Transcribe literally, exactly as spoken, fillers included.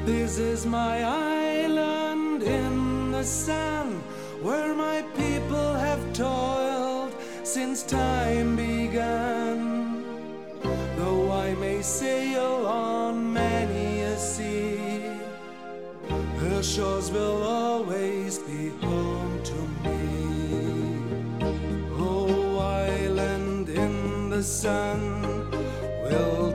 This is my island in the sand, where my people have toiled since time began. Though I may sail on many a sea, her shores will always be home to me. Oh, island in the sun, will